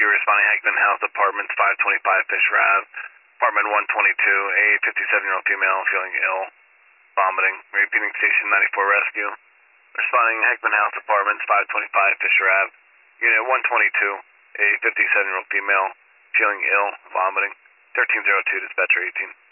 Rescue responding Hackman House Apartments, 525 Fisher Ave. Apartment 122, a 57-year-old female feeling ill, vomiting. Repeating station 94 Rescue. Responding Hackman House Apartments, 525 Fisher Ave. Unit 122, a 57-year-old female feeling ill, vomiting. 1302, dispatcher 18.